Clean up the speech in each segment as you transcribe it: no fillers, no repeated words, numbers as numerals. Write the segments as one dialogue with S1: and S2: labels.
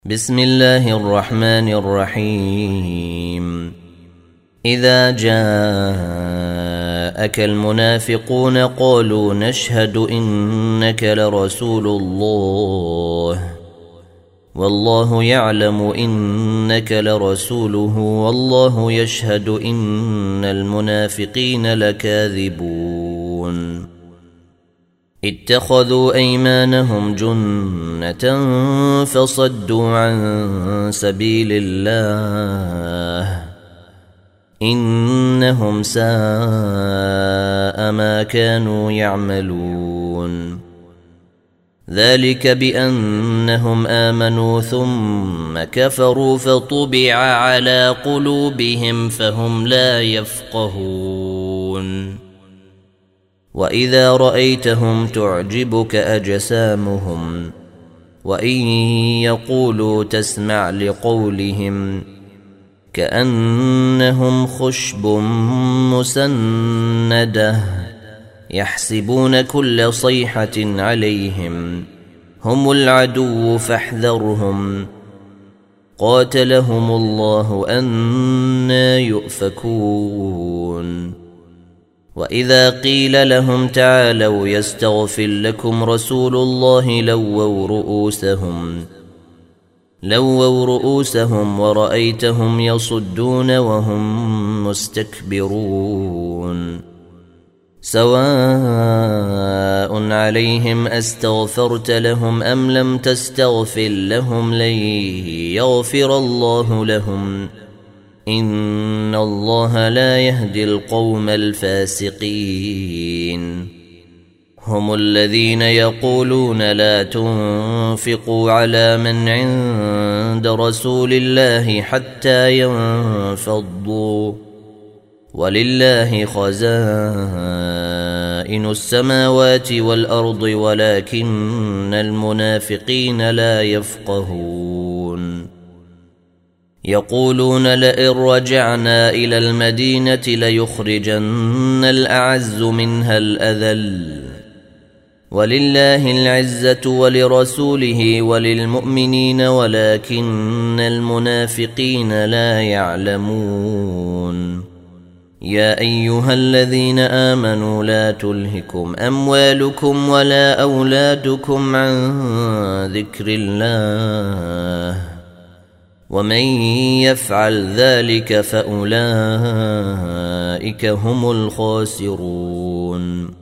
S1: بسم الله الرحمن الرحيم. إذا جاءك المنافقون قالوا نشهد إنك لرسول الله والله يعلم إنك لرسوله والله يشهد إن المنافقين لكاذبون. اتخذوا أيمانهم جنة فصدوا عن سبيل الله إنهم ساء ما كانوا يعملون. ذلك بأنهم آمنوا ثم كفروا فطبع على قلوبهم فهم لا يفقهون. وإذا رأيتهم تعجبك أجسامهم وإن يقولوا تسمع لقولهم كأنهم خشب مسندة يحسبون كل صيحة عليهم هم العدو فاحذرهم قاتلهم الله أنى يؤفكون. وإذا قيل لهم تعالوا يستغفر لكم رسول الله لووا رؤوسهم ورأيتهم يصدون وهم مستكبرون. سواء عليهم أستغفرت لهم أم لم تستغفر لهم لن يغفر الله لهم إن الله لا يهدي القوم الفاسقين. هم الذين يقولون لا تنفقوا على من عند رسول الله حتى ينفضوا ولله خزائن السماوات والأرض ولكن المنافقين لا يفقهون. يقولون لئن رجعنا إلى المدينة ليخرجن الأعز منها الأذل ولله العزة ولرسوله وللمؤمنين ولكن المنافقين لا يعلمون. يا أيها الذين آمنوا لا تلهكم أموالكم ولا أولادكم عن ذكر الله ومن يفعل ذلك فأولئك هم الخاسرون.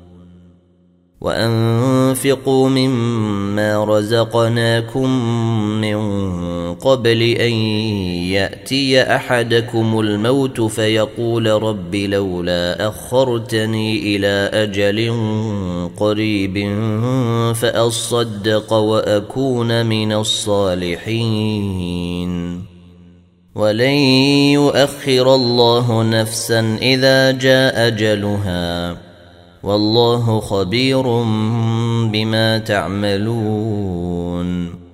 S1: وأنفقوا مما رزقناكم من قبل أن يأتي أحدكم الموت فيقول رب لولا أخرتني إلى أجل قريب فأصدق وأكون من الصالحين. ولن يؤخر الله نفسا إذا جاء أجلها والله خبير بما تعملون.